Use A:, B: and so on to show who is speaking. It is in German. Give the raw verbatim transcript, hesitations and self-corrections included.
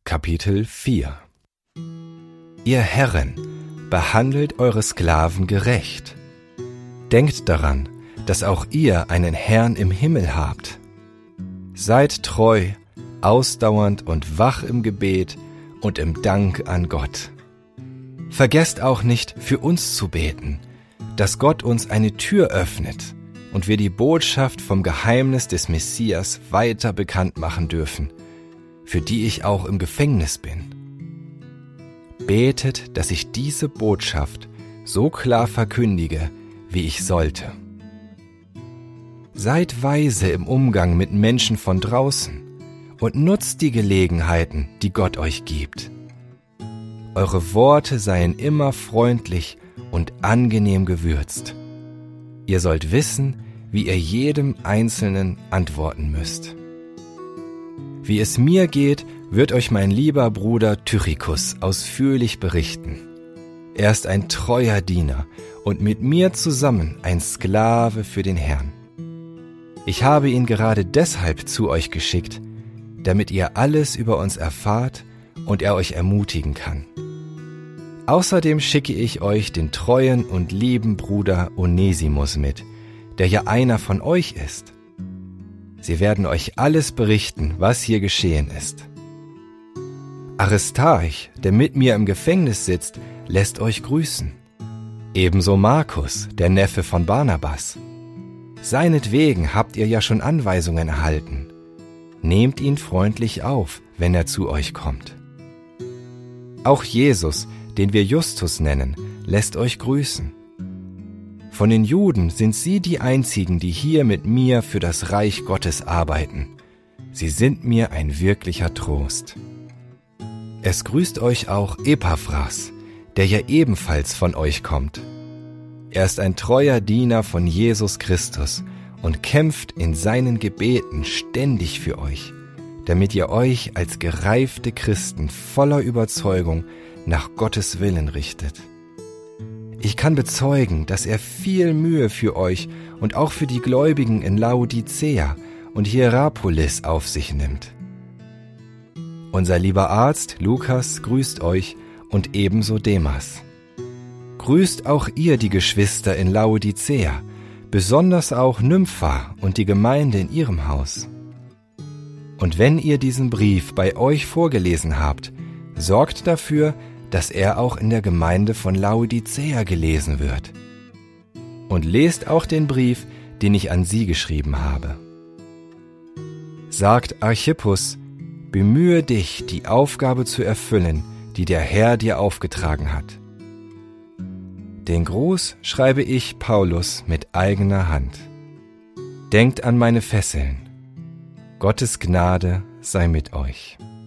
A: Kapitel vier. Ihr Herren, behandelt eure Sklaven gerecht. Denkt daran, dass auch ihr einen Herrn im Himmel habt. Seid treu, ausdauernd und wach im Gebet und im Dank an Gott. Vergesst auch nicht, für uns zu beten, dass Gott uns eine Tür öffnet und wir die Botschaft vom Geheimnis des Messias weiter bekannt machen dürfen, für die ich auch im Gefängnis bin. Betet, dass ich diese Botschaft so klar verkündige, wie ich sollte. Seid weise im Umgang mit Menschen von draußen und nutzt die Gelegenheiten, die Gott euch gibt. Eure Worte seien immer freundlich und angenehm gewürzt. Ihr sollt wissen, wie ihr jedem Einzelnen antworten müsst. Wie es mir geht, wird euch mein lieber Bruder Tychicus ausführlich berichten. Er ist ein treuer Diener und mit mir zusammen ein Sklave für den Herrn. Ich habe ihn gerade deshalb zu euch geschickt, damit ihr alles über uns erfahrt und er euch ermutigen kann. Außerdem schicke ich euch den treuen und lieben Bruder Onesimus mit, der ja einer von euch ist. Sie werden euch alles berichten, was hier geschehen ist. Aristarch, der mit mir im Gefängnis sitzt, lässt euch grüßen. Ebenso Markus, der Neffe von Barnabas. Seinetwegen habt ihr ja schon Anweisungen erhalten. Nehmt ihn freundlich auf, wenn er zu euch kommt. Auch Jesus, den wir Justus nennen, lässt euch grüßen. Von den Juden sind sie die einzigen, die hier mit mir für das Reich Gottes arbeiten. Sie sind mir ein wirklicher Trost. Es grüßt euch auch Epaphras, der ja ebenfalls von euch kommt. Er ist ein treuer Diener von Jesus Christus und kämpft in seinen Gebeten ständig für euch, damit ihr euch als gereifte Christen voller Überzeugung nach Gottes Willen richtet. Ich kann bezeugen, dass er viel Mühe für euch und auch für die Gläubigen in Laodicea und Hierapolis auf sich nimmt. Unser lieber Arzt Lukas grüßt euch und ebenso Demas. Grüßt auch ihr die Geschwister in Laodicea, besonders auch Nympha und die Gemeinde in ihrem Haus. Und wenn ihr diesen Brief bei euch vorgelesen habt, sorgt dafür, dass er auch in der Gemeinde von Laodicea gelesen wird. Und lest auch den Brief, den ich an sie geschrieben habe. Sagt Archippus, bemühe dich, die Aufgabe zu erfüllen, die der Herr dir aufgetragen hat. Den Gruß schreibe ich Paulus mit eigener Hand. Denkt an meine Fesseln. Gottes Gnade sei mit euch.